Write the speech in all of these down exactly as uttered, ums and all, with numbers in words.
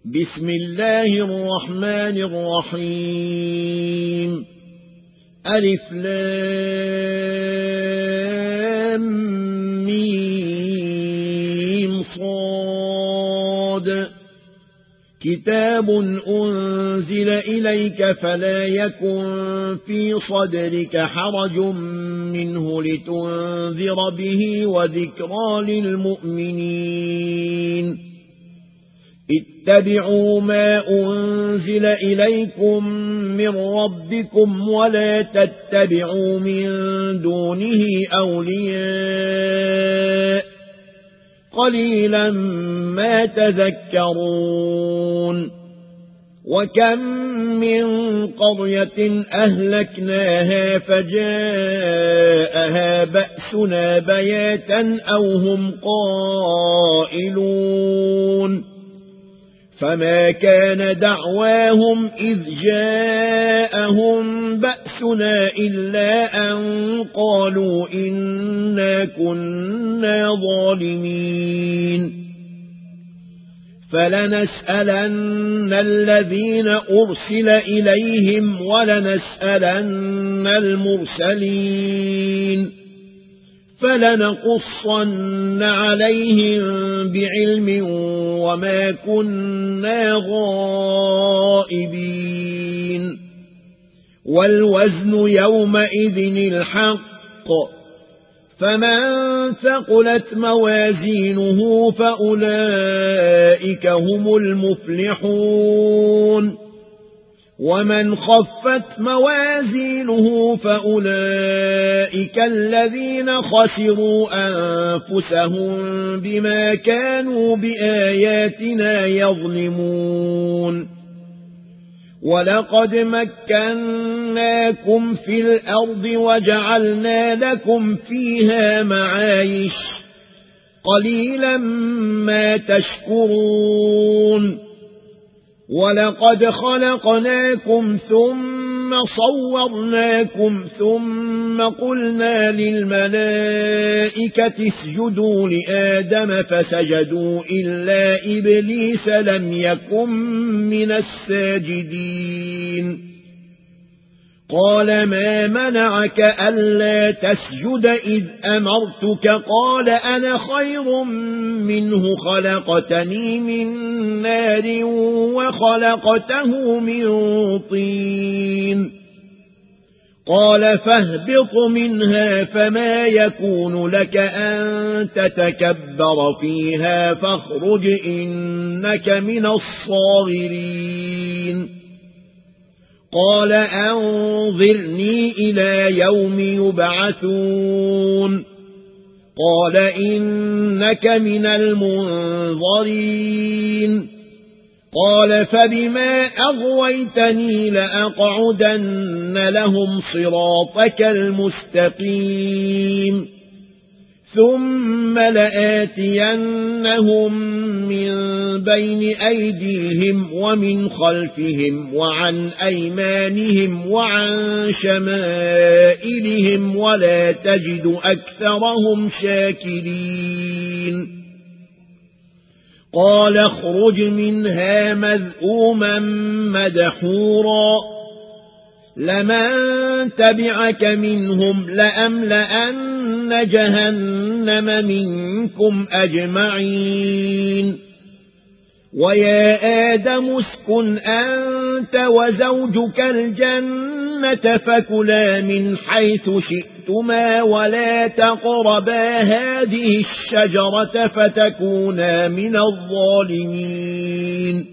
بسم الله الرحمن الرحيم ألف لام ميم صاد كتاب أنزل إليك فلا يكن في صدرك حرج منه لتنذر به وذكرى للمؤمنين اتبعوا ما أنزل إليكم من ربكم ولا تتبعوا من دونه أولياء قليلا ما تذكرون وكم من قرية أهلكناها فجاءها بأسنا بياتا أو هم قائلون فما كان دعواهم إذ جاءهم بأسنا إلا أن قالوا إنا كنا ظالمين فلنسألن الذين أرسل إليهم ولنسألن المرسلين فلنقصن عليهم بعلم وما كنا غائبين والوزن يومئذ الحق فمن ثقلت موازينه فأولئك هم المفلحون ومن خفت موازينه فأولئك الذين خسروا أنفسهم بما كانوا بآياتنا يظلمون ولقد مكناكم في الأرض وجعلنا لكم فيها معايش قليلا ما تشكرون ولقد خلقناكم ثم صورناكم ثم قلنا للملائكة اسجدوا لآدم فسجدوا إلا إبليس لم يكن من الساجدين قال ما منعك ألا تسجد إذ أمرتك قال أنا خير منه خلقتني من نار وخلقته من طين قال فاهبط منها فما يكون لك أن تتكبر فيها فاخرج إنك من الصاغرين قال أنظرني إلى يوم يبعثون قال إنك من المنظرين قال فبما أغويتني لأقعدن لهم صراطك المستقيم ثم لآتينهم من بين أيديهم ومن خلفهم وعن أيمانهم وعن شمائلهم ولا تجد أكثرهم شاكرين قال اخرج منها مذءوما مدحورا لمن تبعك منهم لأملأن جهنم منكم أجمعين ويا آدم اسكن أنت وزوجك الجنة فكلا من حيث شئتما ولا تقربا هذه الشجرة فتكونا من الظالمين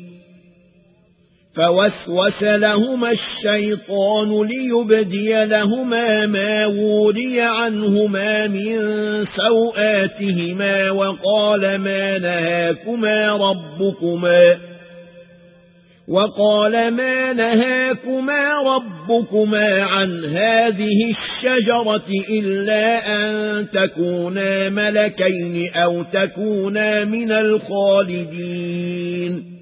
فوسوس لهما الشيطان ليبدي لهما ما وري عنهما من سوآتهما وقال ما نهاكما ربكما وقال ما نهاكما ربكما عن هذه الشجرة إلا أن تكونا ملكين أو تكونا من الخالدين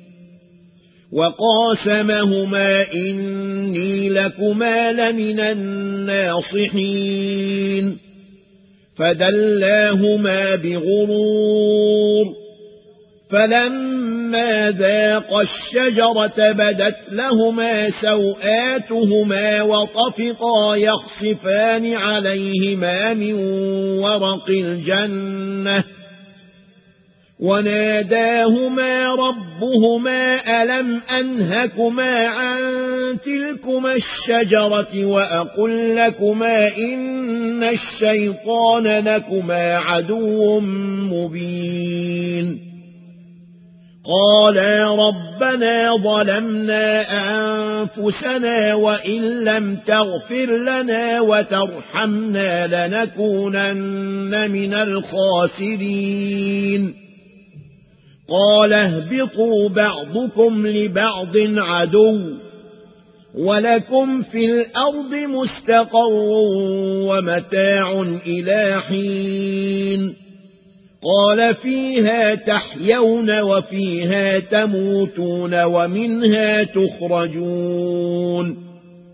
وقاسمهما إني لكما لمن الناصحين فدلاهما بغرور فلما ذاقا الشجرة بدت لهما سوآتهما وطفقا يخصفان عليهما من ورق الجنة وناداهما ربهما ألم أنهكما عن تلكما الشجرة وأقل لكما إن الشيطان لكما عدو مبين قالا ربنا ظلمنا أنفسنا وإن لم تغفر لنا وترحمنا لنكونن من الخاسرين قال اهبطوا بعضكم لبعض عدو ولكم في الأرض مستقر ومتاع إلى حين قال فيها تحيون وفيها تموتون ومنها تخرجون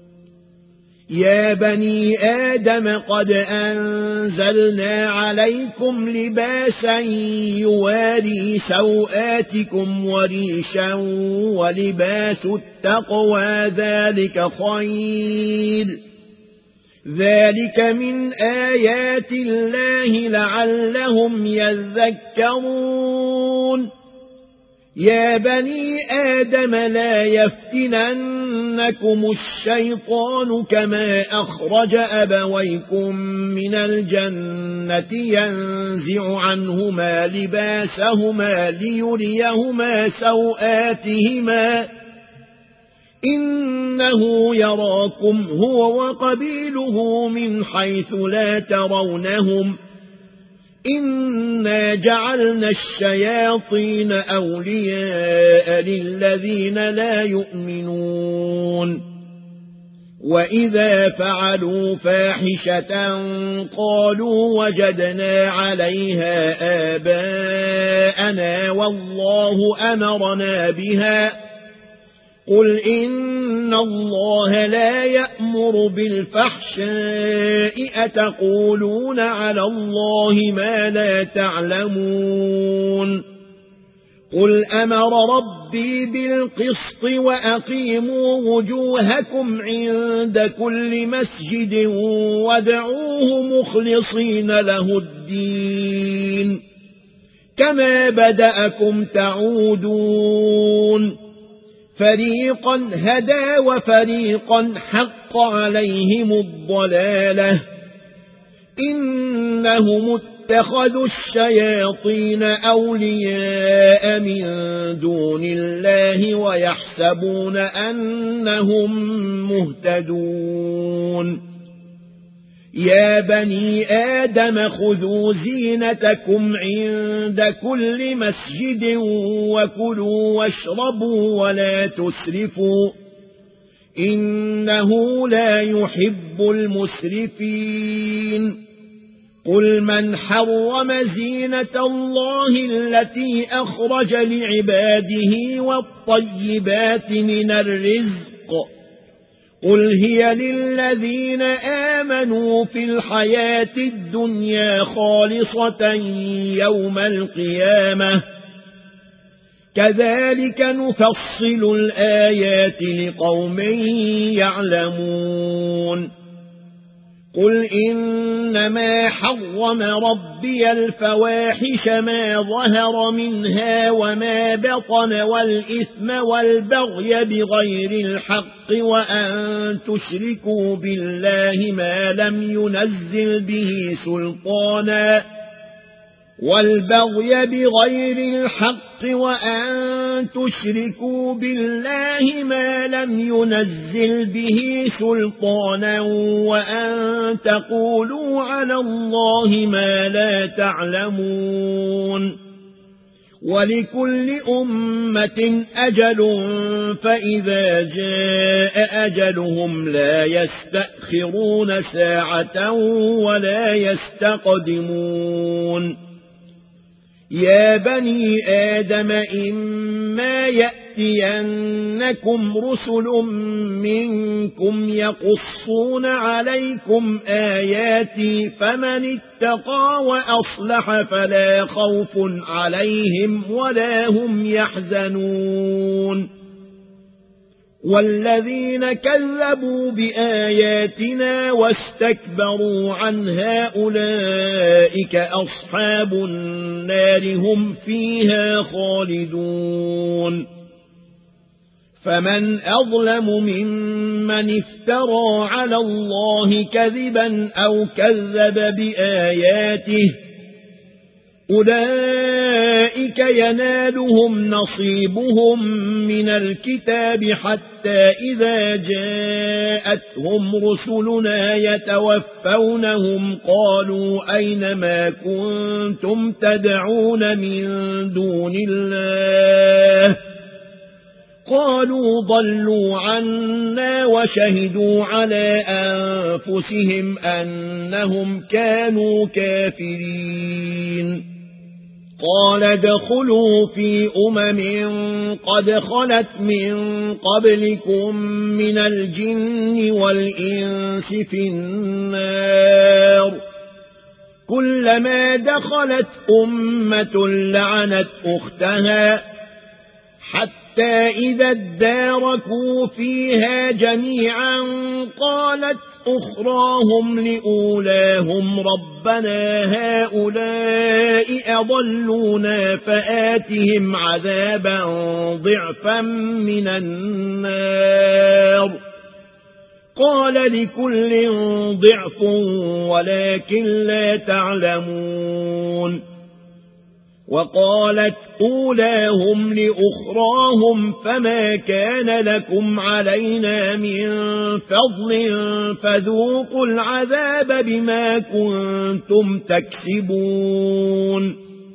يا بني آدم قد أنزلنا عليكم لباسا يواري سوآتكم وريشا ولباس التقوى ذلك خير ذلك من آيات الله لعلهم يذكرون يا بني آدم لا يفتننكم الشيطان كما أخرج أبويكم من الجنة ينزع عنهما لباسهما ليريهما سوآتهما إنه يراكم هو وقبيله من حيث لا ترونهم إنا جعلنا الشياطين أولياء للذين لا يؤمنون وإذا فعلوا فاحشة قالوا وجدنا عليها آباءنا والله أمرنا بها قل إن الله لا يأمر بالفحشاء أتقولون على الله ما لا تعلمون قل أمر ربي بالقسط وأقيموا وجوهكم عند كل مسجد وادعوه مخلصين له الدين كما بدأكم تعودون فريقا هدى وفريقا حق عليهم الضلالة إنهم اتخذوا الشياطين أولياء من دون الله ويحسبون أنهم مهتدون يا بني آدم خذوا زينتكم عند كل مسجد وكلوا واشربوا ولا تسرفوا إنه لا يحب المسرفين قل من حرم زينة الله التي أخرج لعباده والطيبات من الرزق قل هي للذين آمنوا في الحياة الدنيا خالصة يوم القيامة كذلك نفصل الآيات لقوم يعلمون قل إنما حرم ربي الفواحش ما ظهر منها وما بطن والإثم والبغي بغير الحق وأن تشركوا بالله ما لم ينزل به سلطانا والبغي بغير الحق وأن تشركوا بالله ما لم ينزل به سلطانا وأن تقولوا على الله ما لا تعلمون ولكل أمة أجل فإذا جاء أجلهم لا يستأخرون ساعة ولا يستقدمون يا بني آدم إما يأتينكم رسل منكم يقصون عليكم آياتي فمن اتقى وأصلح فلا خوف عليهم ولا هم يحزنون والذين كذبوا بآياتنا واستكبروا عنها أولئك أصحاب النار هم فيها خالدون فمن أظلم ممن افترى على الله كذبا أو كذب بآياته أولئك ينالهم نصيبهم من الكتاب حتى إذا جاءتهم رسلنا يتوفونهم قالوا أين ما كنتم تدعون من دون الله قالوا ضلوا عنا وشهدوا على أنفسهم أنهم كانوا كافرين قال ادخلوا في أمم قد خلت من قبلكم من الجن والإنس في النار كلما دخلت أمة لعنت أختها حتى إذا اداركوا فيها جميعا قالت أخراهم لأولاهم ربنا هؤلاء أضلونا فآتهم عذابا ضعفا من النار قال لكل ضعف ولكن لا تعلمون وقالت أولاهم لأخراهم فما كان لكم علينا من فضل فذوقوا العذاب بما كنتم تكسبون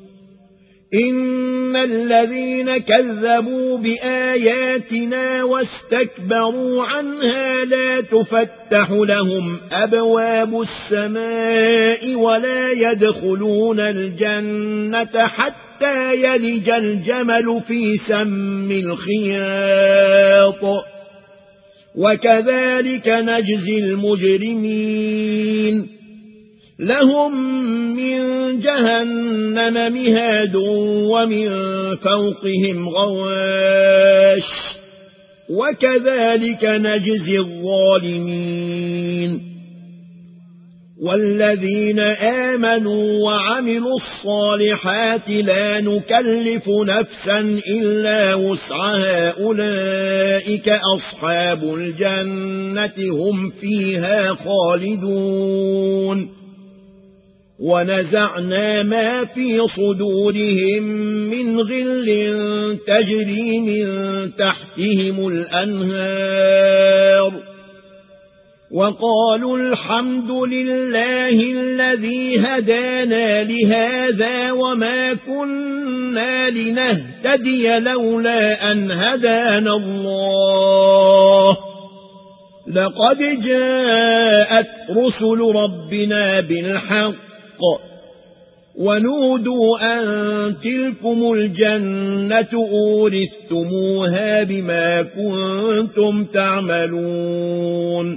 إن الذين كذبوا بآياتنا واستكبروا عنها لا تفتح لهم أبواب السماء ولا يدخلون الجنة حتى يلج الجمل في سم الخياط وكذلك نجزي المجرمين لهم من جهنم مهاد ومن فوقهم غواش وكذلك نجزي الظالمين والذين آمنوا وعملوا الصالحات لا نكلف نفسا إلا وسعها أولئك أصحاب الجنة هم فيها خالدون ونزعنا ما في صدورهم من غل تجري من تحتهم الأنهار وقالوا الحمد لله الذي هدانا لهذا وما كنا لنهتدي لولا أن هدانا الله لقد جاءت رسل ربنا بالحق ونودوا أن تلكم الجنة أورثتموها بما كنتم تعملون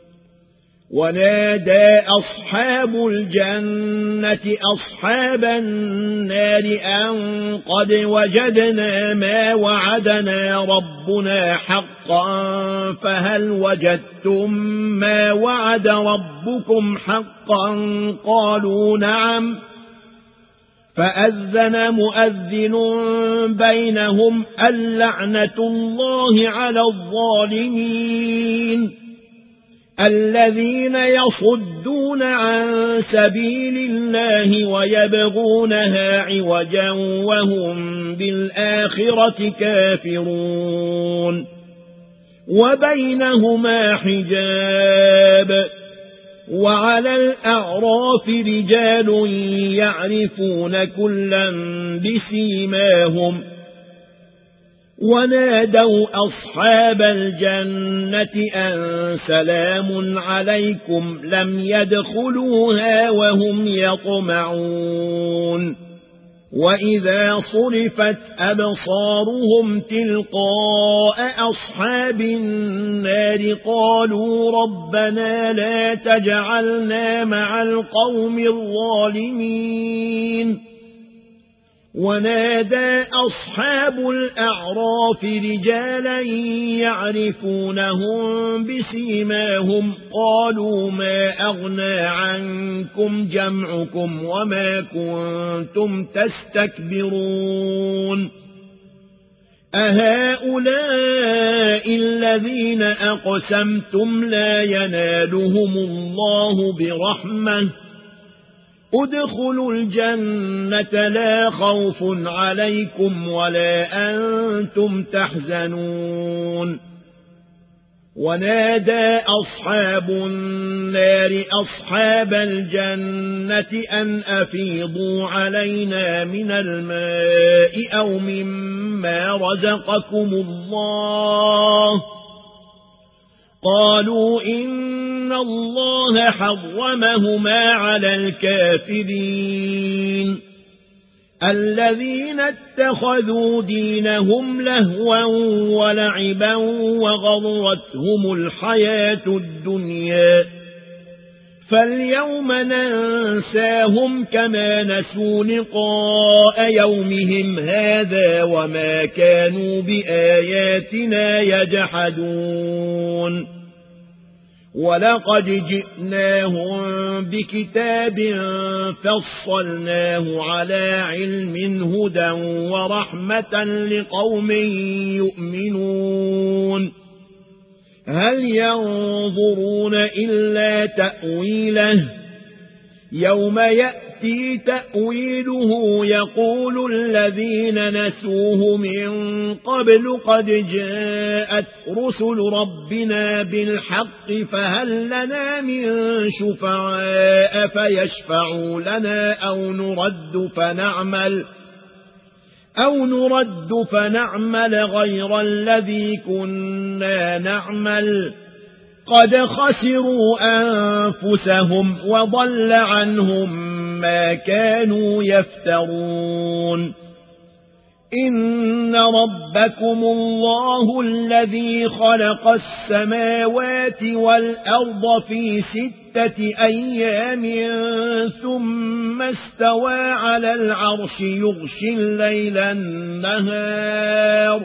ونادى أصحاب الجنة أصحاب النار أن قد وجدنا ما وعدنا ربنا حقا فهل وجدتم ما وعد ربكم حقا قالوا نعم فأذن مؤذن بينهم اللعنة الله على الظالمين الذين يصدون عن سبيل الله ويبغونها عوجا وهم بالآخرة كافرون وبينهما حجاب وعلى الأعراف رجال يعرفون كلا بسيماهم ونادوا أصحاب الجنة أن سلام عليكم لم يدخلوها وهم يطمعون وإذا صرفت أبصارهم تلقاء أصحاب النار قالوا ربنا لا تجعلنا مع القوم الظالمين ونادى أصحاب الأعراف رجالا يعرفونهم بسيماهم قالوا ما أغنى عنكم جمعكم وما كنتم تستكبرون أهؤلاء الذين أقسمتم لا ينالهم الله برحمة ادخلوا الجنة لا خوف عليكم ولا أنتم تحزنون ونادى أصحاب النار أصحاب الجنة أن أفيضوا علينا من الماء أو مما رزقكم الله قالوا إن الله حرمهما على الكافرين الذين اتخذوا دينهم لهوا ولعبا وغرتهم الحياة الدنيا فاليوم ننساهم كما نسوا لقاء يومهم هذا وما كانوا بآياتنا يجحدون ولقد جئناهم بكتاب فصلناه على علم هدى ورحمة لقوم يؤمنون هل ينظرون إلا تأويله يوم يأتي تأويله يقول الذين نسوه من قبل قد جاءت رسل ربنا بالحق فهل لنا من شفعاء فيشفعوا لنا أو نرد فنعمل أو نرد فنعمل غير الذي كنا نعمل قد خسروا أنفسهم وضل عنهم ما كانوا يفترون إن ربكم الله الذي خلق السماوات والأرض في ستة أيام ثم استوى على العرش يغشي الليل النهار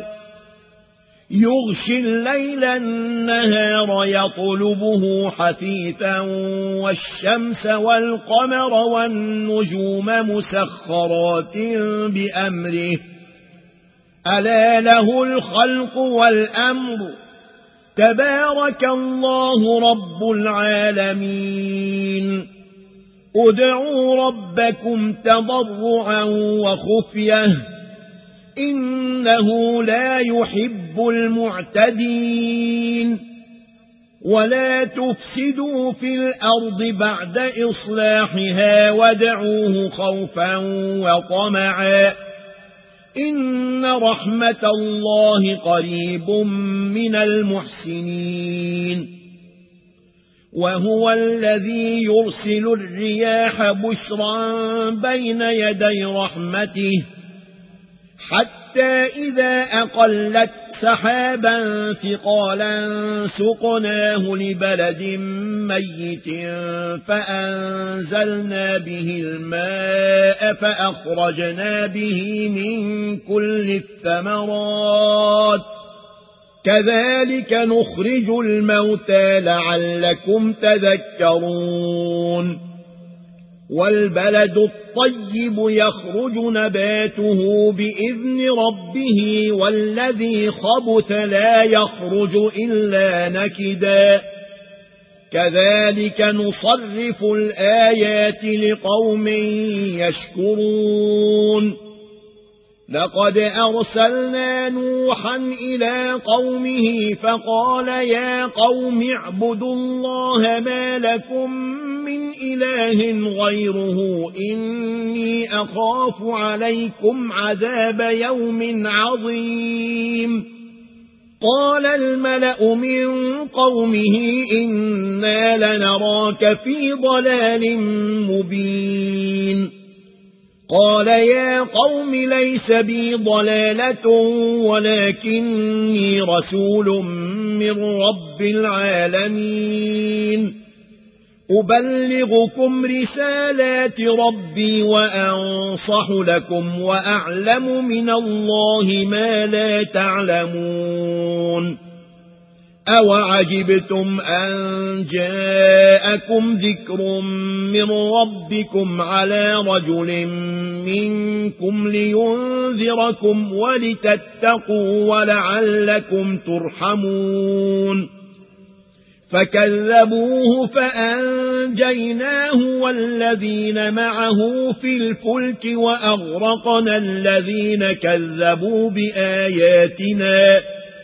يغشي الليل النهار يطلبه حثيثا والشمس والقمر والنجوم مسخرات بأمره ألا له الخلق والأمر تبارك الله رب العالمين ادعوا ربكم تضرعا وخفية إنه لا يحب المعتدين ولا تفسدوا في الأرض بعد إصلاحها وادعوه خوفا وطمعا إن رحمة الله قريب من المحسنين وهو الذي يرسل الرياح بشرا بين يدي رحمته حتى إذا أقلت سحابا ثقالا سقناه لبلد ميت فأنزلنا به الماء فأخرجنا به من كل الثمرات كذلك نخرج الموتى لعلكم تذكرون والبلد الطيب يخرج نباته بإذن ربه والذي خبث لا يخرج إلا نكدا كذلك نصرف الآيات لقوم يشكرون لقد أرسلنا نوحا إلى قومه فقال يا قوم اعبدوا الله ما لكم من إله غيره إني أخاف عليكم عذاب يوم عظيم قال الملأ من قومه إنا لنراك في ضلال مبين قال يا قوم ليس بي ضلالة ولكني رسول من رب العالمين أبلغكم رسالات ربي وأنصح لكم وأعلم من الله ما لا تعلمون أوعجبتم أن جاءكم ذكر من ربكم على رجل منكم لينذركم ولتتقوا ولعلكم ترحمون فكذبوه فأنجيناه والذين معه في الفلك وأغرقنا الذين كذبوا بآياتنا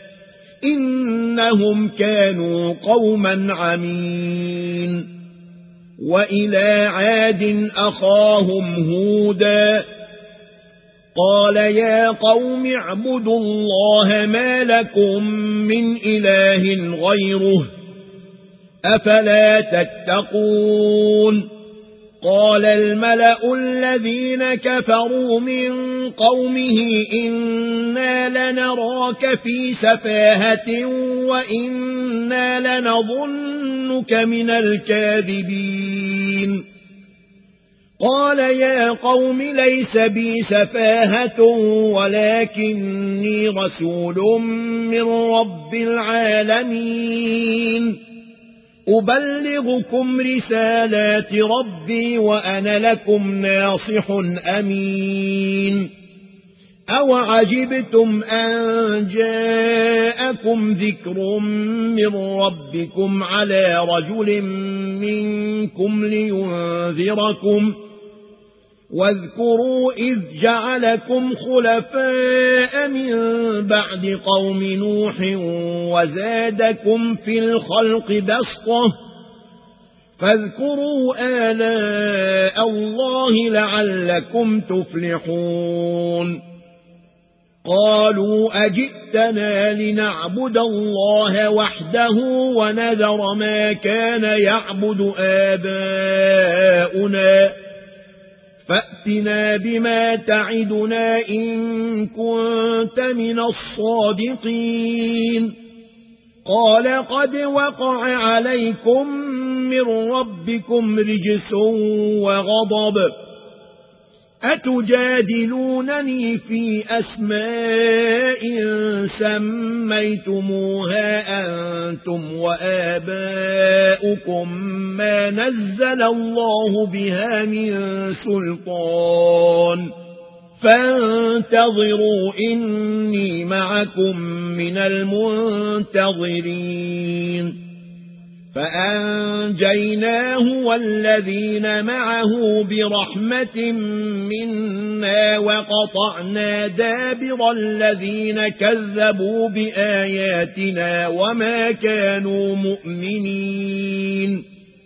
إنهم كانوا قوما عمين وإلى عاد أخاهم هودا قال يا قوم اعبدوا الله ما لكم من إله غيره أفلا تتقون قال الملأ الذين كفروا من قومه إنا لنراك في سفاهة وإنا لنظنك من الكاذبين قال يا قوم ليس بي سفاهة ولكني رسول من رب العالمين أبلغكم رسالات ربي وأنا لكم ناصح أمين أوعجبتم أن جاءكم ذكر من ربكم على رجل منكم لينذركم واذكروا إذ جعلكم خلفاء من بعد قوم نوح وزادكم في الخلق بسطة فاذكروا آلاء الله لعلكم تفلحون قالوا أجئتنا لنعبد الله وحده ونذر ما كان يعبد آباؤنا فأتنا بما تعدنا إن كنت من الصادقين قال قد وقع عليكم من ربكم رجس وغضب أتجادلونني في أسماء سميتموها أنتم وآباؤكم ما نزل الله بها من سلطان فانتظروا إني معكم من المنتظرين فأنجيناه والذين معه برحمة منا وقطعنا دابر الذين كذبوا بآياتنا وما كانوا مؤمنين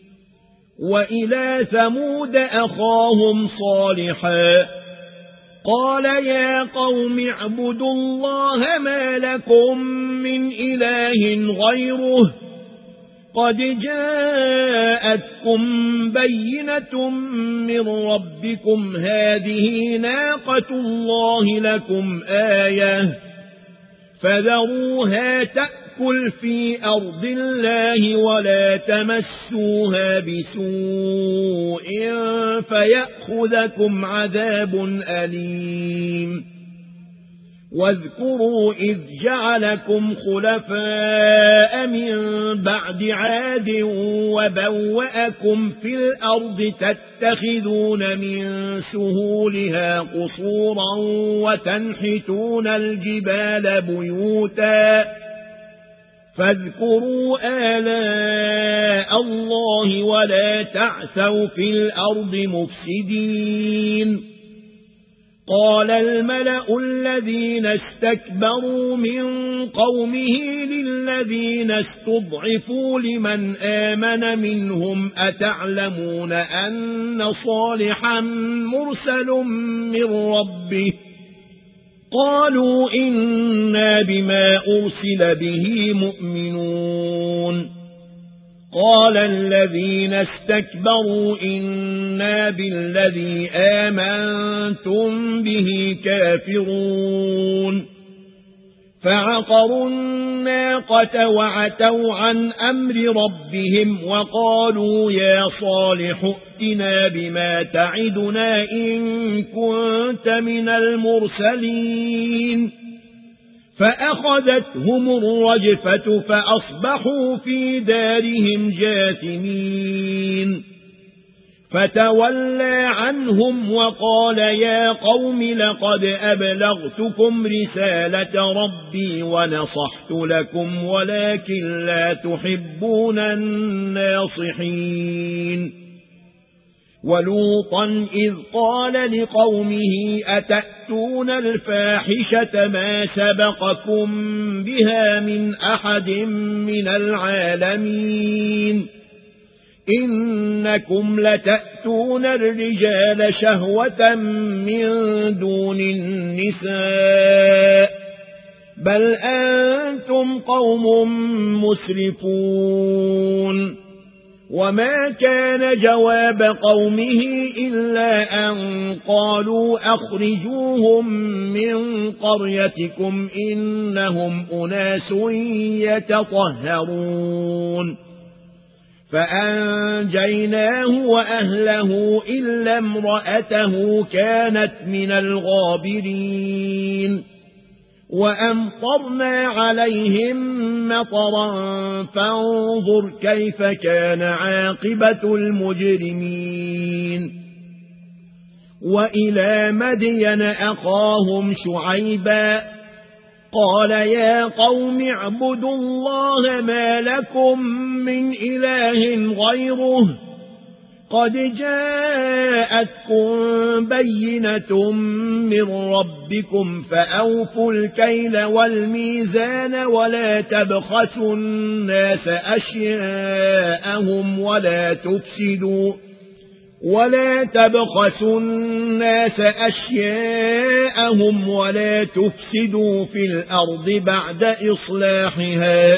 وإلى ثمود أخاهم صالحا قال يا قوم اعبدوا الله ما لكم من إله غيره قد جاءتكم بينة من ربكم هذه ناقة الله لكم آية فذروها تأكل في أرض الله ولا تمسوها بسوء فيأخذكم عذاب أليم واذكروا إذ جعلكم خلفاء من بعد عاد وبوأكم في الأرض تتخذون من سهولها قصورا وتنحتون الجبال بيوتا فاذكروا آلاء الله ولا تعثوا في الأرض مفسدين قال الملأ الذين استكبروا من قومه للذين استضعفوا لمن آمن منهم أتعلمون أن صالحا مرسل من ربه قالوا إنا بما أرسل به مؤمنون قال الذين استكبروا إنا بالذي آمنتم به كافرون فعقروا الناقة وعتوا عن أمر ربهم وقالوا يا صالح ائتنا بما تعدنا إن كنت من المرسلين فأخذتهم الرجفة فأصبحوا في دارهم جاثمين فتولى عنهم وقال يا قوم لقد أبلغتكم رسالة ربي ونصحت لكم ولكن لا تحبون الناصحين ولوطا إذ قال لقومه أتأتون الفاحشة ما سبقكم بها من أحد من العالمين إنكم لتأتون الرجال شهوة من دون النساء بل أنتم قوم مسرفون وما كان جواب قومه إلا أن قالوا أخرجوهم من قريتكم إنهم أناس يتطهرون فأنجيناه وأهله إلا امرأته كانت من الغابرين وأمطرنا عليهم مطرا فانظر كيف كان عاقبة المجرمين وإلى مدين أخاهم شعيبا قال يا قوم اعبدوا الله ما لكم من إله غيره قد جاءتكم بينة من ربكم فأوفوا الكيل والميزان ولا تبخسوا الناس أشياءهم ولا تفسدوا ولا تبخسوا الناس أشياءهم ولا تفسدوا في الأرض بعد إصلاحها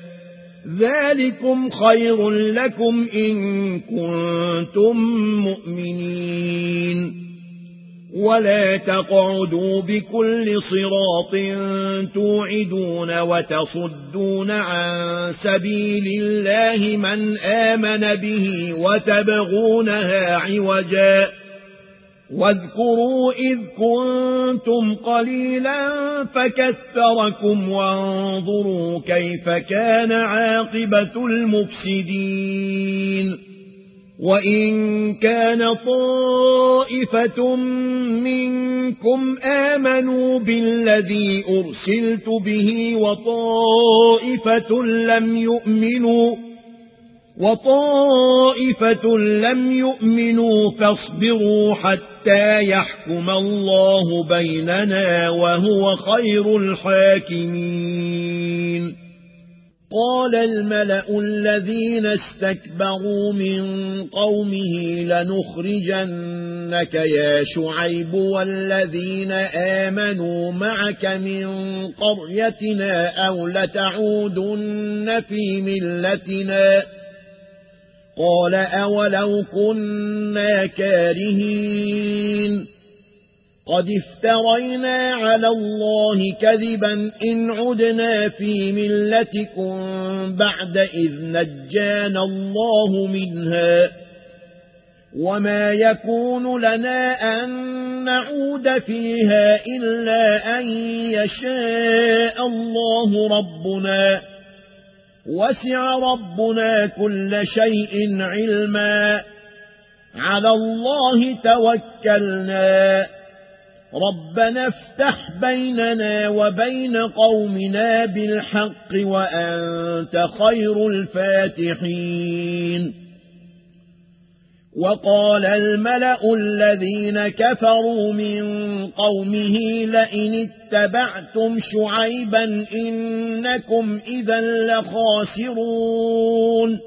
ذلكم خير لكم إن كنتم مؤمنين ولا تقعدوا بكل صراط توعدون وتصدون عن سبيل الله من آمن به وتبغونها عوجا واذكروا إذ كنتم قليلا فكثركم وانظروا كيف كان عاقبة المفسدين وإن كان طائفة منكم آمنوا بالذي أرسلت به وطائفة لم يؤمنوا وطائفة لم يؤمنوا فاصبروا حتى يحكم الله بيننا وهو خير الحاكمين قال الملأ الذين استكبروا من قومه لنخرجنك يا شعيب والذين آمنوا معك من قريتنا أو لتعودن في ملتنا قال أولو كنا كارهين قد افترينا على الله كذبا إن عدنا في ملتكم بعد إذ نجانا الله منها وما يكون لنا أن نعود فيها إلا أن يشاء الله ربنا وسع ربنا كل شيء علما على الله توكلنا ربنا افتح بيننا وبين قومنا بالحق وأنت خير الفاتحين وقال الملأ الذين كفروا من قومه لئن اتبعتم شعيبا إنكم إذا لخاسرون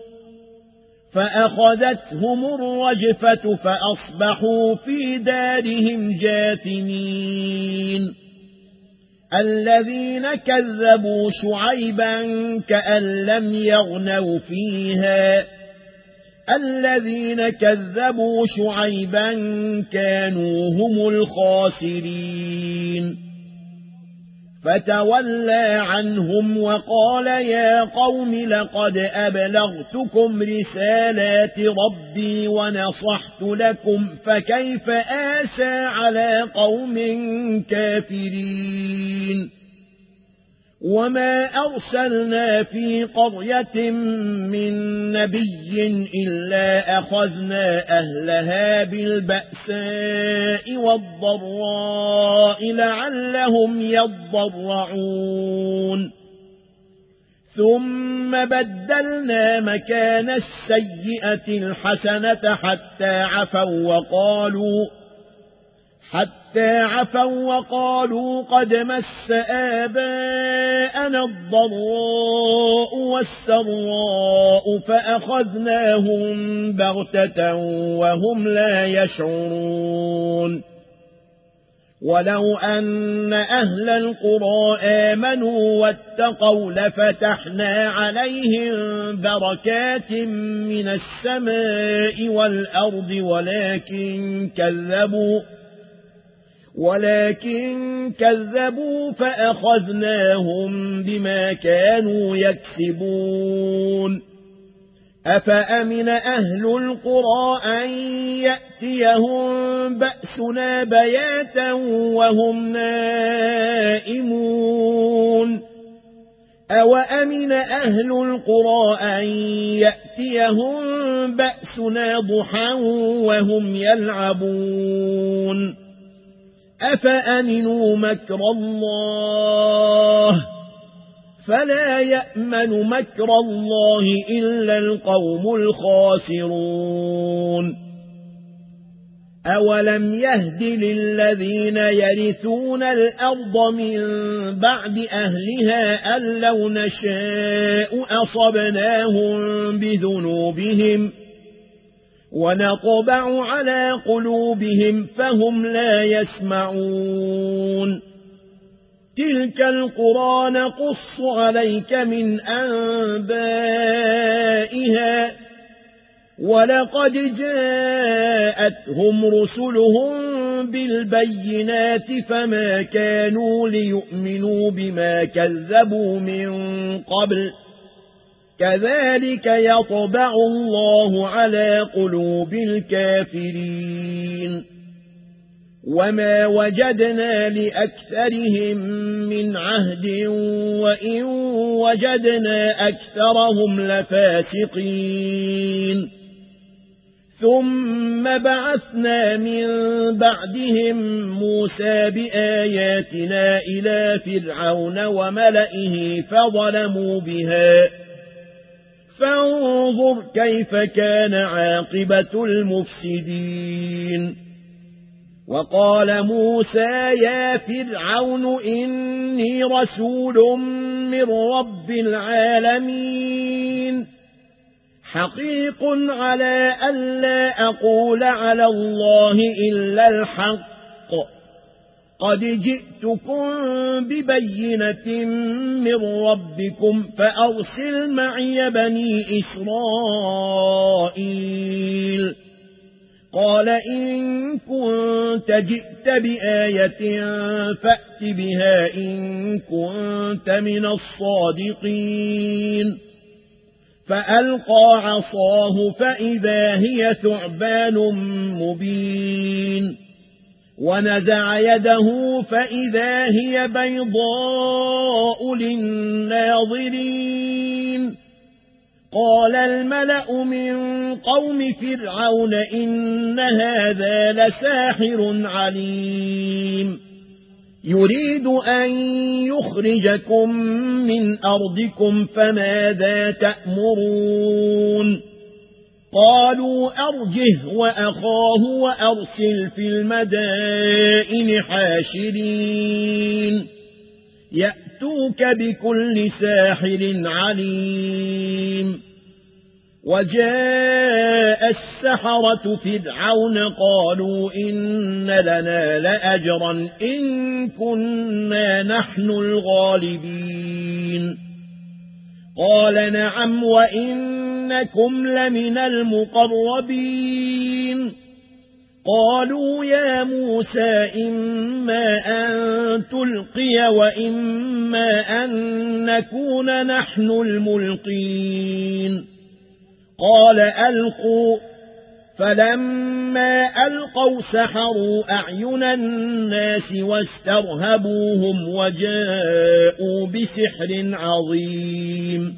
فأخذتهم الرجفة فأصبحوا في دارهم جاثمين الذين كذبوا شعيبا كأن لم يغنوا فيها الذين كذبوا شعيبا كانوا هم الخاسرين فتولى عنهم وقال يا قوم لقد أبلغتكم رسالات ربي ونصحت لكم فكيف آسى على قوم كافرين وما أرسلنا في قرية من نبي إلا أخذنا أهلها بالبأساء والضراء لعلهم يضرعون ثم بدلنا مكان السيئة الحسنة حتى عفوا وقالوا حتى عفوا وقالوا قد مس آباءنا الضراء والسراء فأخذناهم بغتة وهم لا يشعرون ولو أن أهل القرى آمنوا واتقوا لفتحنا عليهم بركات من السماء والأرض ولكن كذبوا ولكن كذبوا فأخذناهم بما كانوا يكسبون أفأمن أهل القرى أن يأتيهم بأسنا بياتا وهم نائمون أوأمن أهل القرى أن يأتيهم بأسنا ضحى وهم يلعبون أفأمنوا مكر الله فلا يأمن مكر الله إلا القوم الخاسرون أولم يهد للذين يرثون الأرض من بعد أهلها أن لو نشاء أصبناهم بذنوبهم ونطبع على قلوبهم فهم لا يسمعون تلك القرى نقص عليك من أنبائها ولقد جاءتهم رسلهم بالبينات فما كانوا ليؤمنوا بما كذبوا من قبل كذلك يطبع الله على قلوب الكافرين وما وجدنا لأكثرهم من عهد وإن وجدنا أكثرهم لفاسقين ثم بعثنا من بعدهم موسى بآياتنا إلى فرعون وملئه فظلموا بها فانظر كيف كان عاقبة المفسدين وقال موسى يا فرعون إني رسول من رب العالمين حقيق على ألا أقول على الله إلا الحق قد جئتكم ببينة من ربكم فأرسل معي بني إسرائيل قال إن كنت جئت بآية فأت بها إن كنت من الصادقين فألقى عصاه فإذا هي ثعبان مبين ونزع يده فإذا هي بيضاء للناظرين قال الملأ من قوم فرعون إن هذا لساحر عليم يريد أن يخرجكم من أرضكم فماذا تأمرون قالوا أرجه وأخاه وأرسل في المدائن حاشرين يأتوك بكل ساحر عليم وجاء السحرة فرعون قالوا إن لنا لأجرا إن كنا نحن الغالبين قال نعم وإنكم لمن المقربين قالوا يا موسى إما أن تلقي وإما أن نكون نحن الملقين قال ألقوا فلما ألقوا سحروا أعين الناس واسترهبوهم وجاءوا بسحر عظيم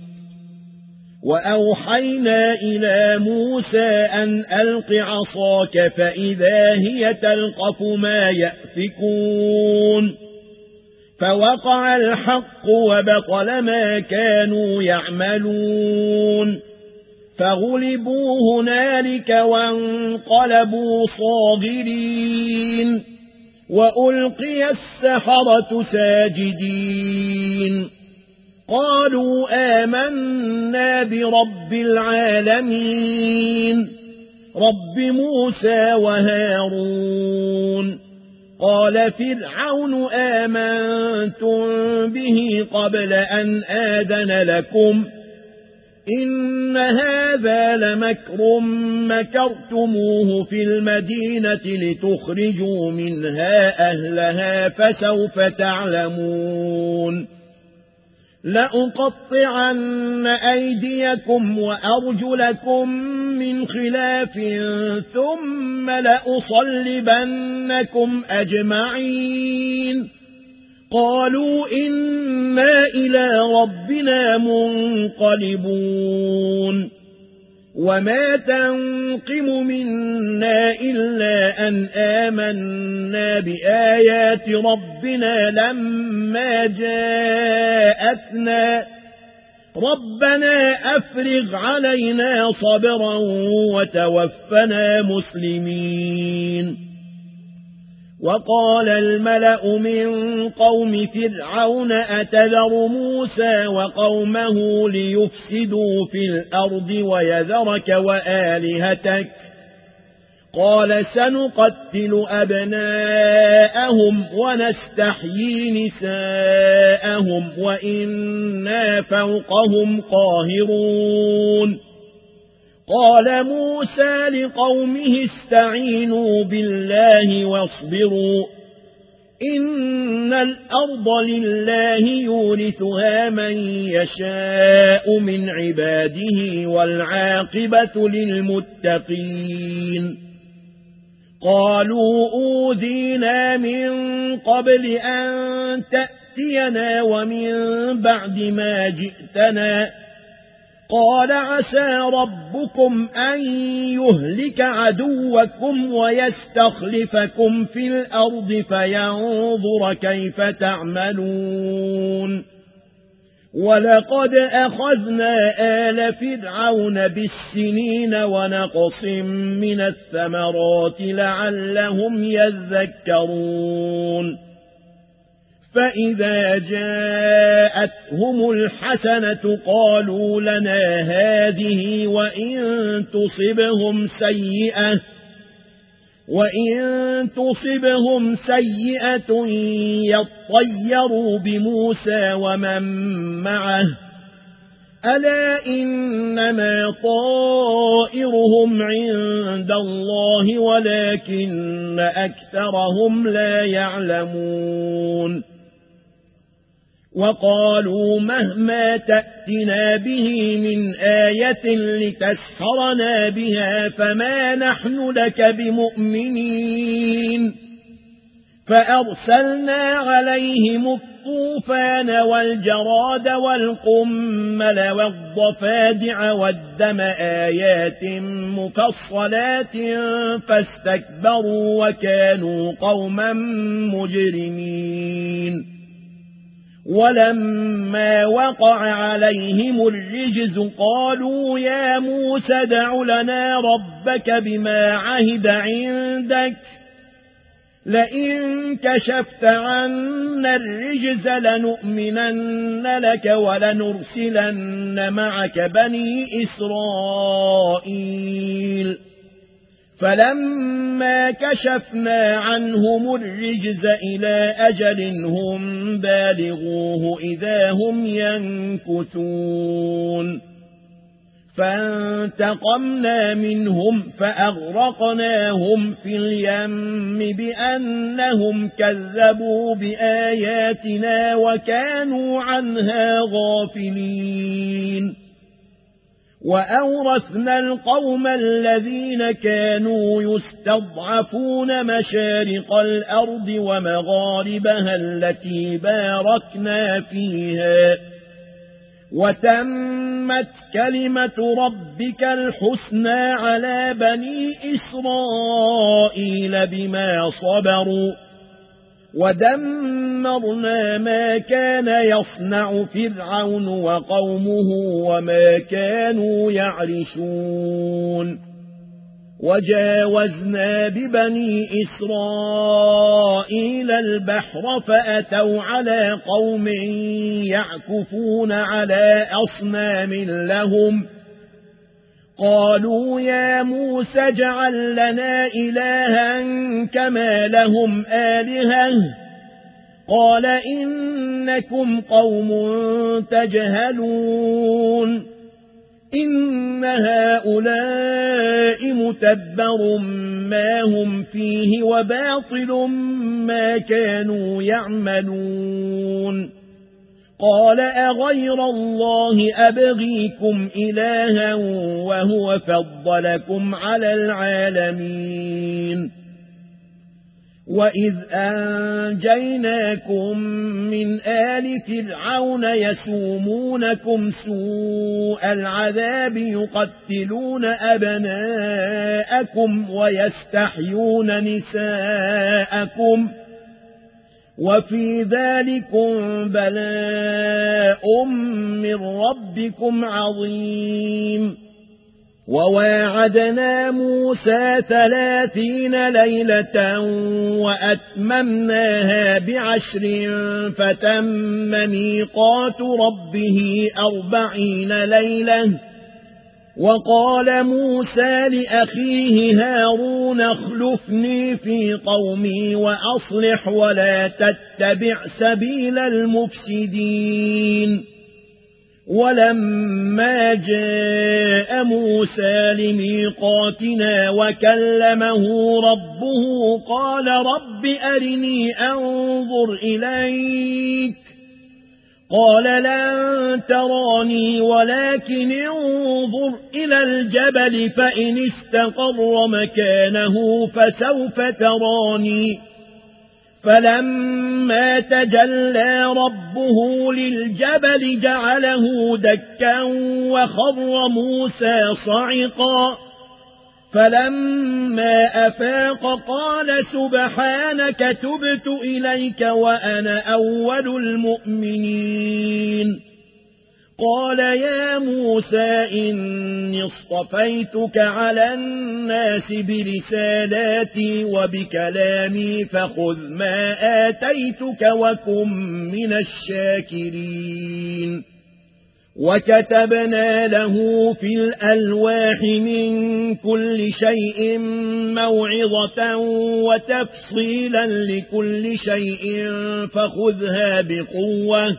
وأوحينا إلى موسى أن ألق عصاك فإذا هي تلقف ما يأفكون فوقع الحق وبطل ما كانوا يعملون فغلبوا هنالك وانقلبوا صاغرين وألقي السحرة ساجدين قالوا آمنا برب العالمين رب موسى وهارون قال فرعون آمنتم به قبل أن آذن لكم إن هذا لمكر مكرتموه في المدينة لتخرجوا منها أهلها فسوف تعلمون لأقطعن أيديكم وأرجلكم من خلاف ثم لأصلبنكم أجمعين قالوا إنا إلى ربنا منقلبون وما تنقم منا إلا أن آمنا بآيات ربنا لما جاءتنا ربنا أفرغ علينا صبرا وتوفنا مسلمين وقال الملأ من قوم فرعون أتذر موسى وقومه ليفسدوا في الأرض ويذرك وآلهتك قال سنقتل أبناءهم ونستحيي نساءهم وإنا فوقهم قاهرون قال موسى لقومه استعينوا بالله واصبروا إن الأرض لله يورثها من يشاء من عباده والعاقبة للمتقين قالوا أوذينا من قبل أن تأتينا ومن بعد ما جئتنا قال عسى ربكم أن يهلك عدوكم ويستخلفكم في الأرض فينظر كيف تعملون ولقد أخذنا آل فرعون بالسنين ونقص من الثمرات لعلهم يذكرون فإذا جاءتهم الحسنة قالوا لنا هذه وإن تصبهم سيئة وإن تصبهم سيئة يطيروا بموسى ومن معه ألا إنما طائرهم عند الله ولكن أكثرهم لا يعلمون وقالوا مهما تأتنا به من آية لتسحرنا بها فما نحن لك بمؤمنين فأرسلنا عليهم الطوفان والجراد والقمل والضفادع والدم آيات مفصلات فاستكبروا وكانوا قوما مجرمين ولما وقع عليهم الرجز قالوا يا موسى دع لنا ربك بما عهد عندك لئن كشفت عنا الرجز لنؤمنن لك ولنرسلن معك بني إسرائيل فلما كشفنا عنهم الرجز إلى أجل هم بالغوه إذا هم ينكثون فانتقمنا منهم فأغرقناهم في اليم بأنهم كذبوا بآياتنا وكانوا عنها غافلين وأورثنا القوم الذين كانوا يستضعفون مشارق الأرض ومغاربها التي باركنا فيها وتمت كلمة ربك الحسنى على بني إسرائيل بما صبروا ودمرنا ما كان يصنع فرعون وقومه وما كانوا يعرشون وجاوزنا ببني إسرائيل البحر فأتوا على قوم يعكفون على أصنام لهم قالوا يا موسى اجعل لنا إلها كما لهم آلهة قال إنكم قوم تجهلون إن هؤلاء متبر ما هم فيه وباطل ما كانوا يعملون قال أغير الله أبغيكم إلها وهو فضلكم على العالمين وإذ أنجيناكم من آل فرعون يسومونكم سوء العذاب يقتلون أبناءكم ويستحيون نساءكم وفي ذلكم بلاء من ربكم عظيم وواعدنا موسى ثلاثين ليلة وأتممناها بعشر فتم ميقات ربه أربعين ليلة وقال موسى لأخيه هارون اخلفني في قومي وأصلح ولا تتبع سبيل المفسدين ولما جاء موسى لميقاتنا وكلمه ربه قال رب أرني أنظر إليك قال لن تراني ولكن انظر إلى الجبل فإن استقر مكانه فسوف تراني فلما تجلى ربه للجبل جعله دكا وخر موسى صعقا فلما أفاق قال سبحانك تبت إليك وأنا أول المؤمنين قال يا موسى إني اصطفيتك على الناس برسالاتي وبكلامي فخذ ما آتيتك وكن من الشاكرين وكتبنا له في الألواح من كل شيء موعظة وتفصيلا لكل شيء فخذها بقوة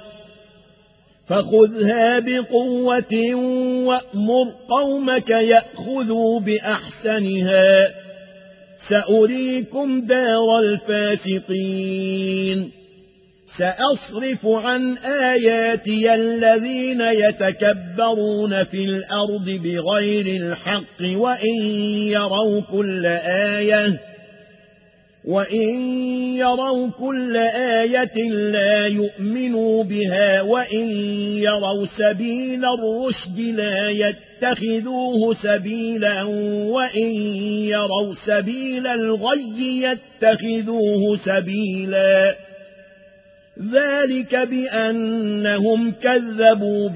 فخذها بقوة وأمر قومك يأخذوا بأحسنها سأريكم دار الفاسقين سأصرف عن آياتي الذين يتكبرون في الأرض بغير الحق وإن يروا كل آية وإن يروا كل آية لا يؤمنوا بها وإن يروا سبيل الرشد لا يتخذوه سبيلا وإن يروا سبيل الغي يتخذوه سبيلا ذلك بأنهم كذبوا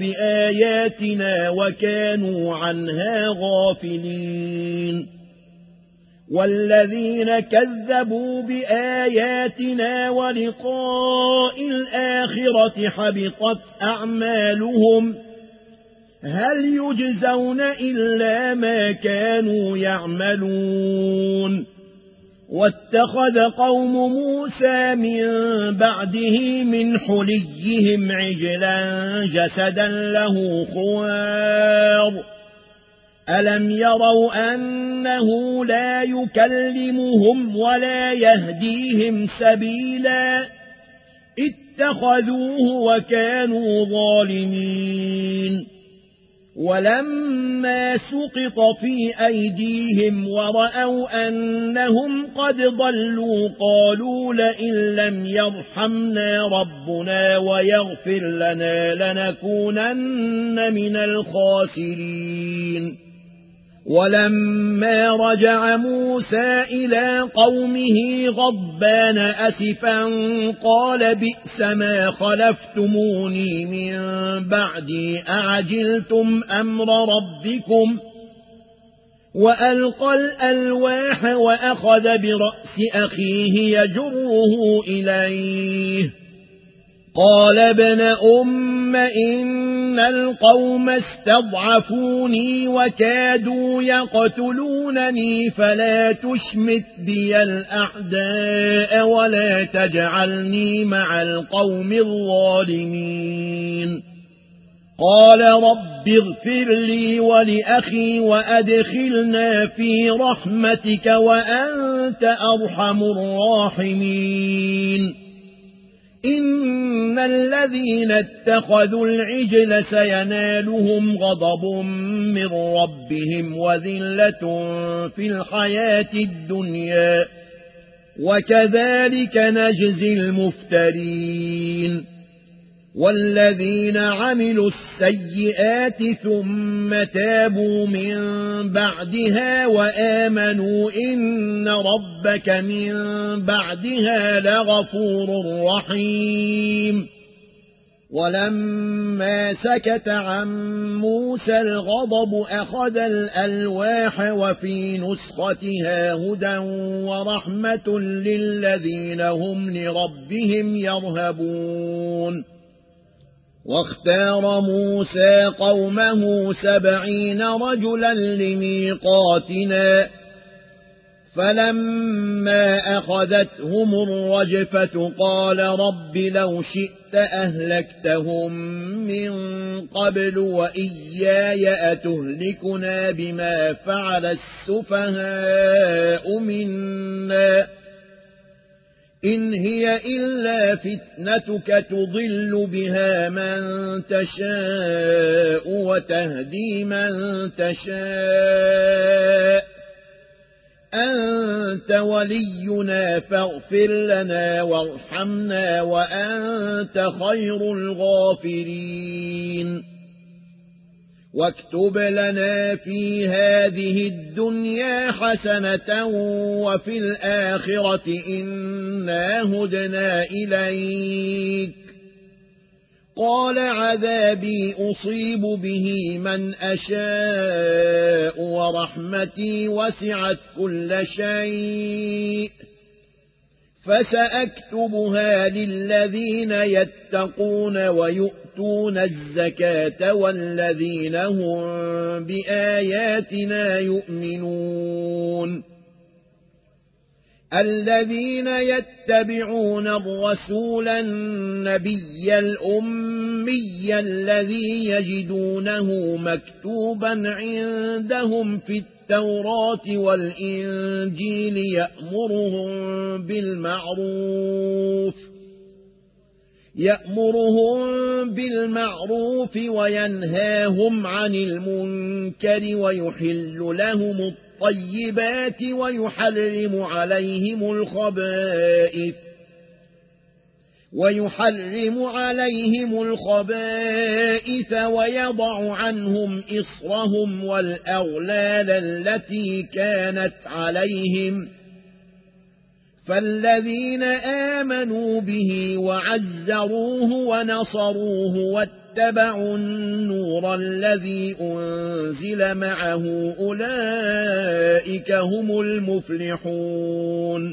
بآياتنا وكانوا عنها غافلين والذين كذبوا بآياتنا ولقاء الآخرة حبطت أعمالهم هل يجزون إلا ما كانوا يعملون واتخذ قوم موسى من بعده من حليهم عجلا جسدا له خوار ألم يروا أنه لا يكلمهم ولا يهديهم سبيلا اتخذوه وكانوا ظالمين ولما سقط في أيديهم ورأوا أنهم قد ضلوا قالوا لئن لم يرحمنا ربنا ويغفر لنا لنكونن من الخاسرين ولما رجع موسى إلى قومه غضبان أسفا قال بئس ما خلفتموني من بعدي أعجلتم أمر ربكم وألقى الألواح وأخذ برأس أخيه يجره إليه قال ابن أم إن القوم استضعفوني وكادوا يقتلونني فلا تشمت بي الأعداء ولا تجعلني مع القوم الظالمين قال رب اغفر لي ولأخي وأدخلنا في رحمتك وأنت أرحم الراحمين إن الذين اتخذوا العجل سينالهم غضب من ربهم وذلة في الحياة الدنيا وكذلك نجزي المفترين والذين عملوا السيئات ثم تابوا من بعدها وآمنوا إن ربك من بعدها لغفور رحيم ولما سكت عن موسى الغضب أخذ الألواح وفي نسختها هدى ورحمة للذين هم لربهم يرهبون واختار موسى قومه سبعين رجلا لميقاتنا فلما أخذتهم الرجفة قال رب لو شئت أهلكتهم من قبل وإياي أتهلكنا بما فعل السفهاء منا إن هي إلا فتنتك تضل بها من تشاء وتهدي من تشاء أنت ولينا فاغفر لنا وارحمنا وأنت خير الغافرين واكتب لنا في هذه الدنيا حسنة وفي الآخرة إنا هدنا إليك قال عذابي أصيب به من أشاء ورحمتي وسعت كل شيء فسأكتبها للذين يتقون ويؤتون الزكاة والذين هم بآياتنا يؤمنون الذين يتبعون الرسول النبي الأمي الذي يجدونه مكتوبا عندهم في التوراة والإنجيل يأمرهم بالمعروف يأمرهم بالمعروف وينهاهم عن المنكر ويحل لهم الطيبات ويحرم عليهم الخبائث ويحرم عليهم الخبائث ويضع عنهم إصرهم والأغلال التي كانت عليهم فالذين آمنوا به وعزروه ونصروه واتبعوا النور الذي أنزل معه أولئك هم المفلحون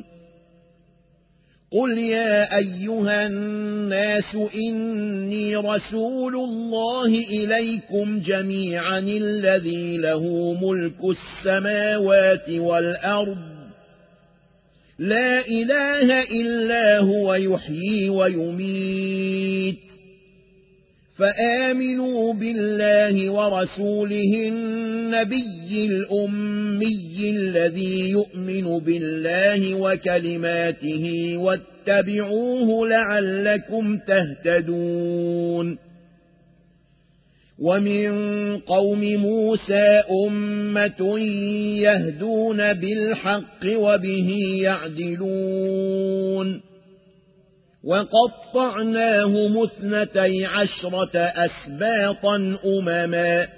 قل يا أيها الناس إني رسول الله إليكم جميعا الذي له ملك السماوات والأرض لا إله إلا هو يحيي ويميت فآمنوا بالله ورسوله النبي الأمي الذي يؤمن بالله وكلماته واتبعوه لعلكم تهتدون ومن قوم موسى أمة يهدون بالحق وبه يعدلون وقطعناهم اثنتي عشرة أسباطا أمما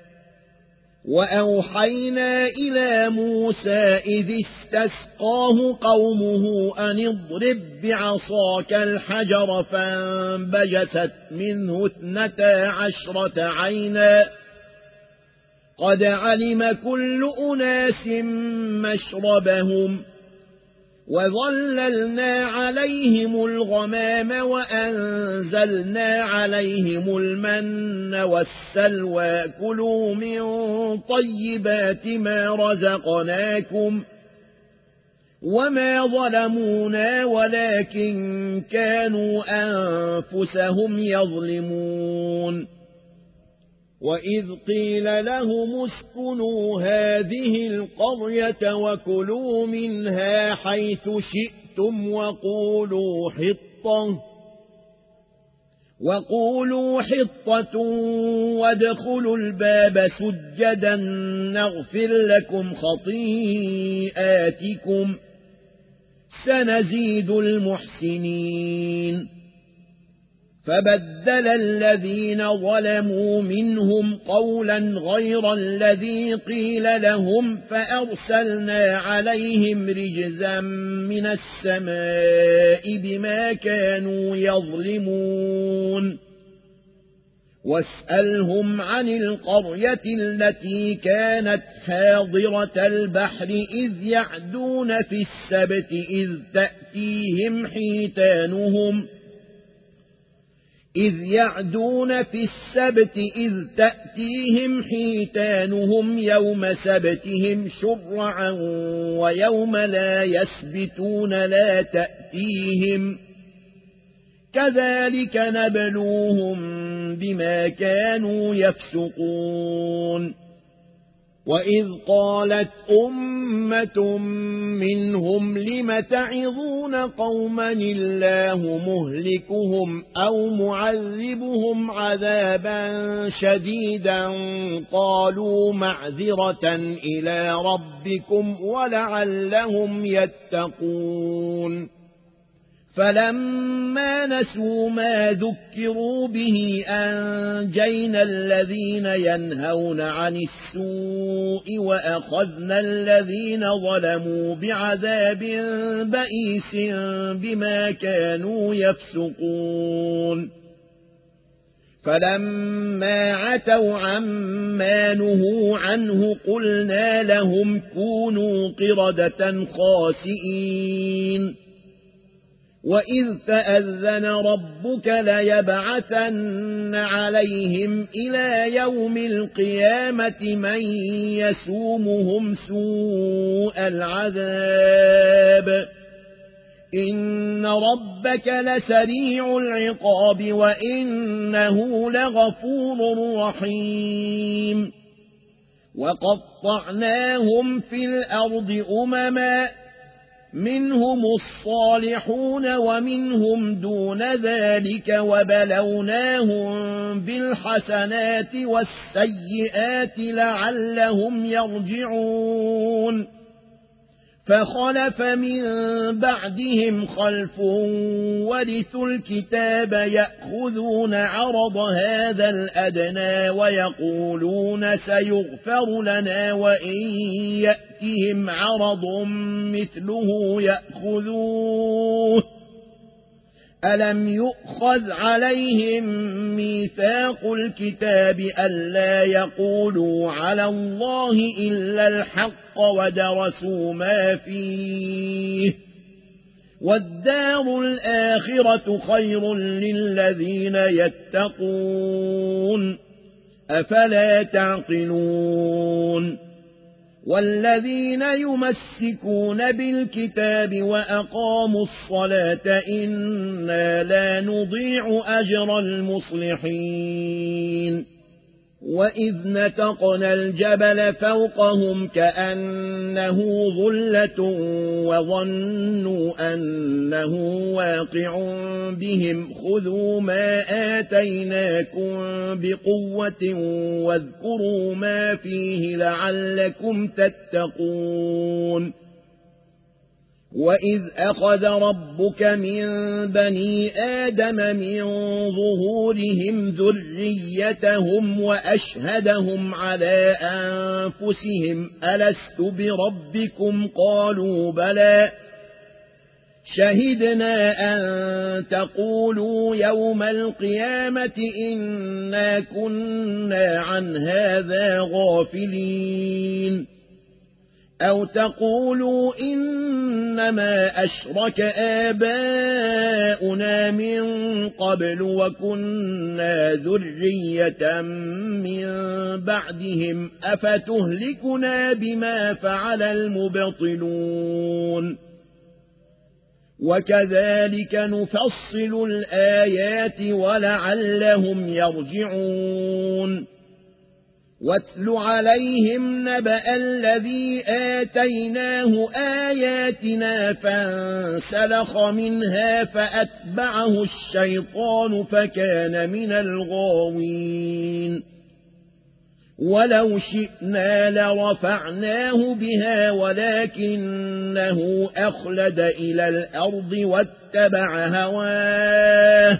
وأوحينا إلى موسى إذ استسقاه قومه أن اضرب بعصاك الحجر فانبجست منه اثنتا عشرة عينا قد علم كل أناس مشربهم وظللنا عليهم الغمام وأنزلنا عليهم المن والسلوى كلوا من طيبات ما رزقناكم وما ظلمونا ولكن كانوا أنفسهم يظلمون وإذ قيل لهم اسكنوا هذه القرية وكلوا منها حيث شئتم وقولوا حطة وقولوا حطة وادخلوا الباب سجدا نغفر لكم خطيئاتكم سنزيد المحسنين فبدل الذين ظلموا منهم قولا غير الذي قيل لهم فأرسلنا عليهم رجزا من السماء بما كانوا يظلمون واسألهم عن القرية التي كانت حاضرة البحر إذ يعدون في السبت إذ تأتيهم حيتانهم إذ يعدون في السبت إذ تأتيهم حيتانهم يوم سبتهم شرعا ويوم لا يسبتون لا تأتيهم كذلك نبلوهم بما كانوا يفسقون وإذ قالت أمة منهم لم تعظون قوما الله مهلكهم أو معذبهم عذابا شديدا قالوا معذرة إلى ربكم ولعلهم يتقون فلما نسوا ما ذكروا به أنجينا الذين ينهون عن السوء وأخذنا الذين ظلموا بعذاب بئيس بما كانوا يفسقون فلما عتوا عما نهوا عنه قلنا لهم كونوا قردة خاسئين وإذ تأذن ربك ليبعثن عليهم إلى يوم القيامة من يسومهم سوء العذاب إن ربك لسريع العقاب وإنه لغفور رحيم وقطعناهم في الأرض أمما منهم الصالحون ومنهم دون ذلك وبلوناهم بالحسنات والسيئات لعلهم يرجعون فخلف من بعدهم خلف ورثوا الكتاب يأخذون عرض هذا الأدنى ويقولون سيغفر لنا وإن يأتهم عرض مثله يأخذوه ألم يؤخذ عليهم ميثاق الكتاب ألا يقولوا على الله إلا الحق ودرسوا ما فيه والدار الآخرة خير للذين يتقون أفلا تعقلون والذين يمسكون بالكتاب وأقاموا الصلاة إنا لا نضيع أجر المصلحين وإذ نتقنا الجبل فوقهم كأنه ظلة وظنوا أنه واقع بهم خذوا ما آتيناكم بقوة واذكروا ما فيه لعلكم تتقون وإذ أخذ ربك من بني آدم من ظهورهم ذريتهم وأشهدهم على أنفسهم ألست بربكم قالوا بلى شهدنا أن تقولوا يوم القيامة إنا كنا عن هذا غافلين أو تقولوا إنما أشرك آباؤنا من قبل وكنا ذرية من بعدهم أفتهلكنا بما فعل المبطلون وكذلك نفصل الآيات ولعلهم يرجعون واتل عليهم نبأ الذي آتيناه آياتنا فانسلخ منها فأتبعه الشيطان فكان من الغاوين ولو شئنا لرفعناه بها ولكنه أخلد إلى الأرض واتبع هواه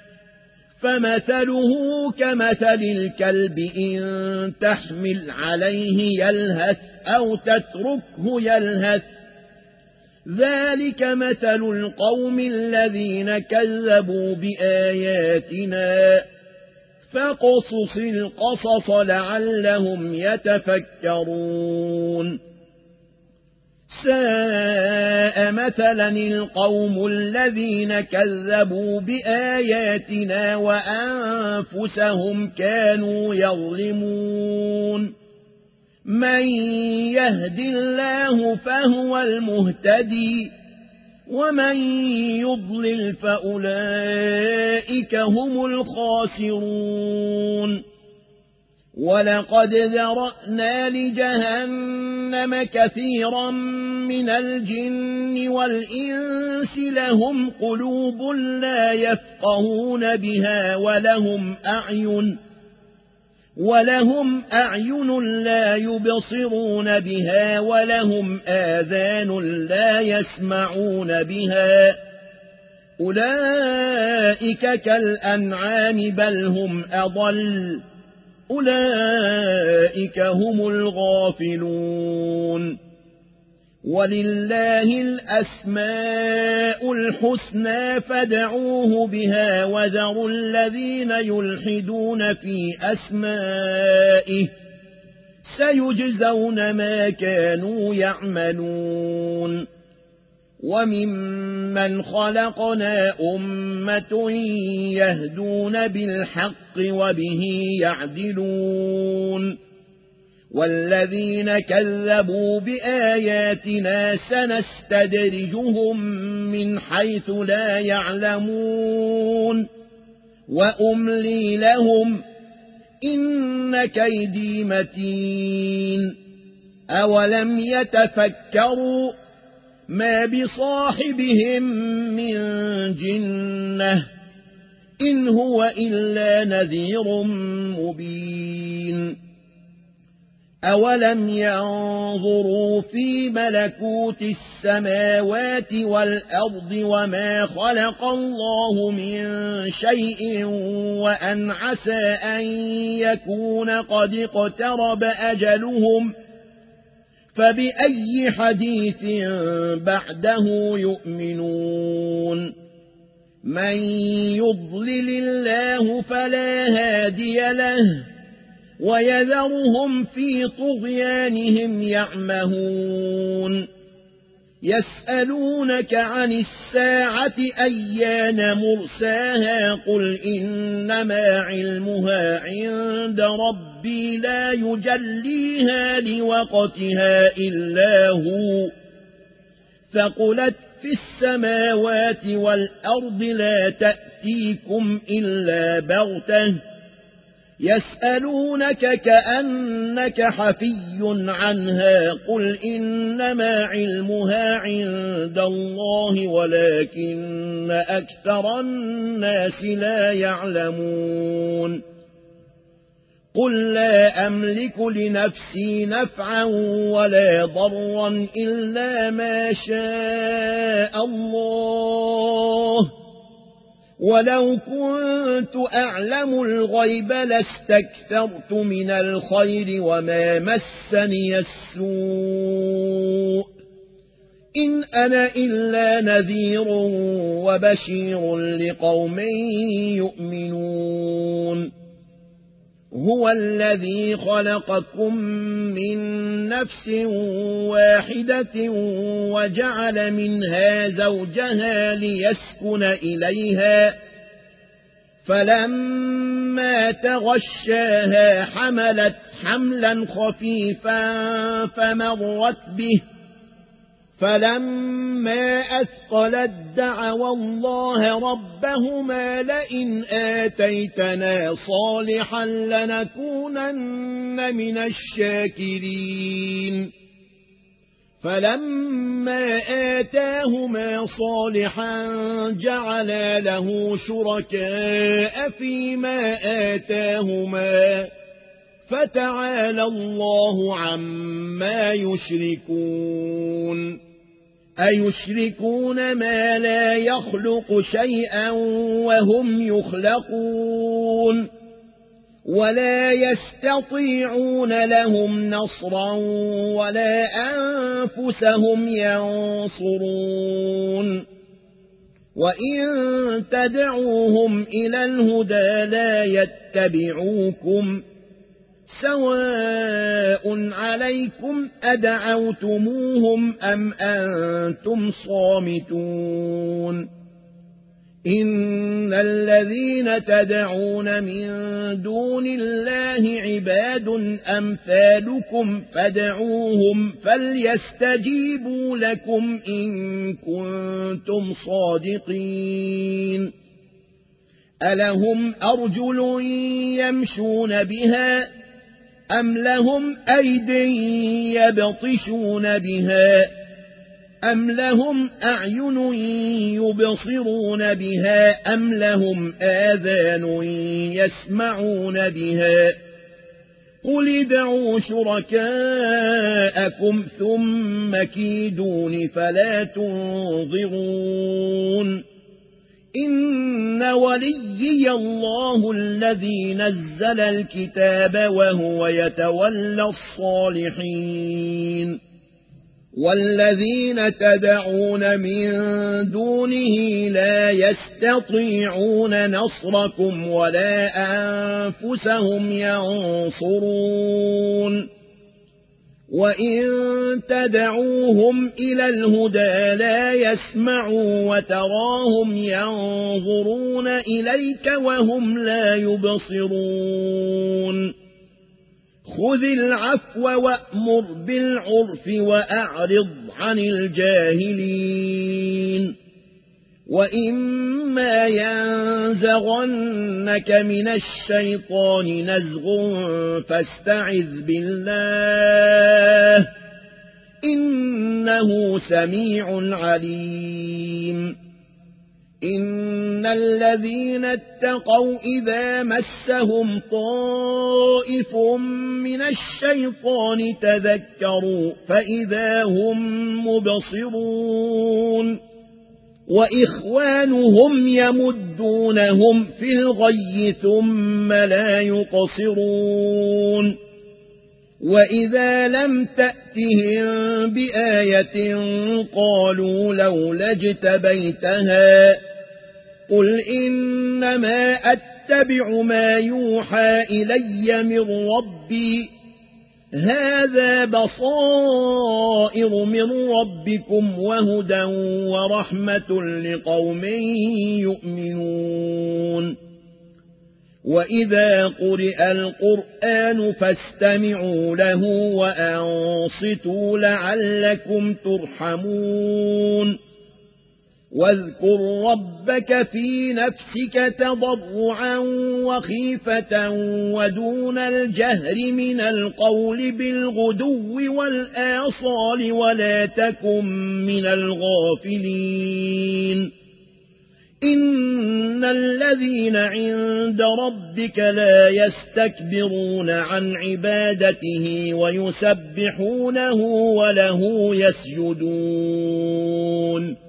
فمثله كمثل الكلب إن تحمل عليه يلهث أو تتركه يلهث ذلك مثل القوم الذين كذبوا بآياتنا فاقصص القصص لعلهم يتفكرون ساء مثلا القوم الذين كذبوا بآياتنا وأنفسهم كانوا يظلمون من يهد الله فهو المهتدي ومن يضلل فأولئك هم الخاسرون ولقد ذرأنا لجهنم كثيرا من الجن والإنس لهم قلوب لا يفقهون بها ولهم أعين ولهم أعين لا يبصرون بها ولهم آذان لا يسمعون بها أولئك كالأنعام بل هم أضل أولئك هم الغافلون ولله الأسماء الحسنى فادعوه بها وذروا الذين يلحدون في أسمائه سيجزون ما كانوا يعملون وممن خلقنا أمة يهدون بالحق وبه يعدلون والذين كذبوا بآياتنا سنستدرجهم من حيث لا يعلمون وأملي لهم إن كيدي متين أولم يتفكروا ما بصاحبهم من جنة إن هو إلا نذير مبين أولم ينظروا في ملكوت السماوات والأرض وما خلق الله من شيء وأن عسى أن يكون قد اقترب أجلهم فبأي حديث بعده يؤمنون من يضلل الله فلا هادي له ويذرهم في طغيانهم يعمهون يسألونك عن الساعة أيان مرساها قل إنما علمها عند ربي لا يجليها لوقتها إلا هو ثقلت في السماوات والأرض لا تأتيكم إلا بغتة يسألونك كأنك حفي عنها قل إنما علمها عند الله ولكن أكثر الناس لا يعلمون قل لا أملك لنفسي نفعا ولا ضرا إلا ما شاء الله ولو كنت أعلم الغيب لاستكثرت من الخير وما مسني السوء إن أنا إلا نذير وبشير لقوم يؤمنون هو الذي خلقكم من نفس واحدة وجعل منها زوجها ليسكن إليها فلما تغشاها حملت حملا خفيفا فمرت به فلما أثقلت دعوا الله ربهما لئن آتيتنا صالحا لنكونن من الشاكرين فلما آتاهما صالحا جعلا له شركاء فيما آتاهما فتعالى الله عما يشركون أيشركون ما لا يخلق شيئا وهم يخلقون ولا يستطيعون لهم نصرا ولا أنفسهم ينصرون وإن تدعوهم إلى الهدى لا يتبعوكم سواء عليكم أدعوتموهم أم أنتم صامتون إن الذين تدعون من دون الله عباد أمثالكم فادعوهم فليستجيبوا لكم إن كنتم صادقين ألهم أرجل يمشون بها أم لهم أيد يبطشون بها أم لهم أعين يبصرون بها أم لهم آذان يسمعون بها قل ادعوا شركاءكم ثم كيدون فلا تنظرون إن وليي الله الذي نزل الكتاب وهو يتولى الصالحين والذين تدعون من دونه لا يستطيعون نصركم ولا أنفسهم ينصرون وإن تدعوهم إلى الهدى لا يسمعوا وتراهم ينظرون إليك وهم لا يبصرون خذ العفو وأمر بالعرف وأعرض عن الجاهلين وإما ينزغنك من الشيطان نزغ فاستعذ بالله إنه سميع عليم إن الذين اتقوا إذا مسهم طائف من الشيطان تذكروا فإذا هم مبصرون وإخوانهم يمدونهم في الغي ثم لا يقصرون وإذا لم تأتهم بآية قالوا لولا اجتبيتها قل إنما أتبع ما يوحى إلي من ربي هذا بصائر من ربكم وهدى ورحمة لقوم يؤمنون وإذا قرئ القرآن فاستمعوا له وأنصتوا لعلكم ترحمون واذكر ربك في نفسك تضرعا وخيفة ودون الجهر من القول بالغدو والآصال ولا تكن من الغافلين إن الذين عند ربك لا يستكبرون عن عبادته ويسبحونه وله يسجدون